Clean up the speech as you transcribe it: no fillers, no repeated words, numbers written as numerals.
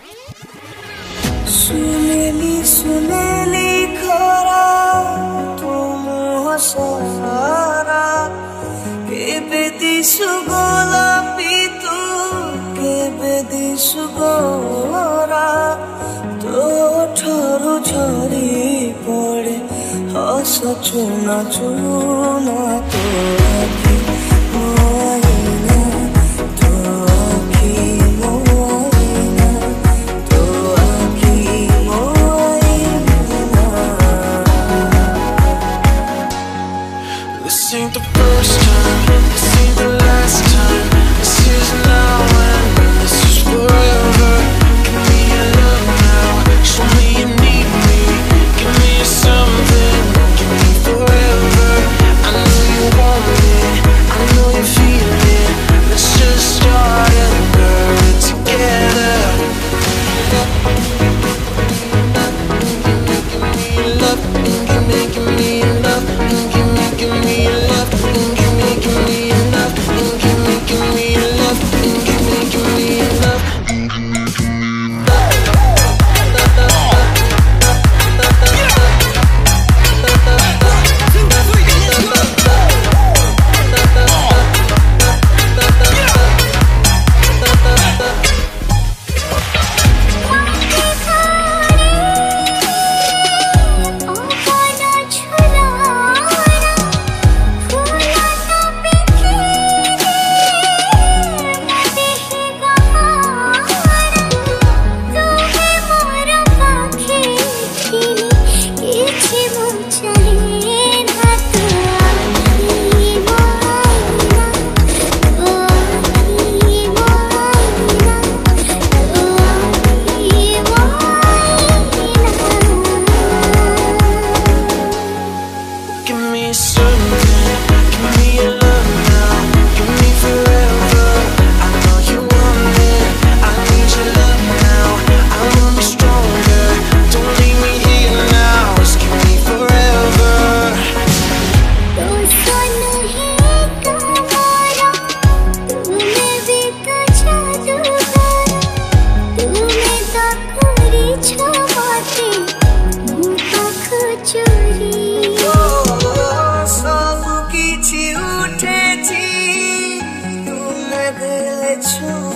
सुनेली खरा तुम हसारा केबे दिसु गोलापी तू केबे दिसु गोरा तो ठरू झरी पड़े हस चुना चुना तो This ain't the first time, this ain't the last time. This is now and this is forever. Give me your love now, show me you need me. Give me something, give me forever. I know you want me, I know you feel it. Let's just start and burn it together. Give me your love, give me your love, give me your love, give me your love, give me your love, give me your love. सब किछि उठे छी तुम गले छु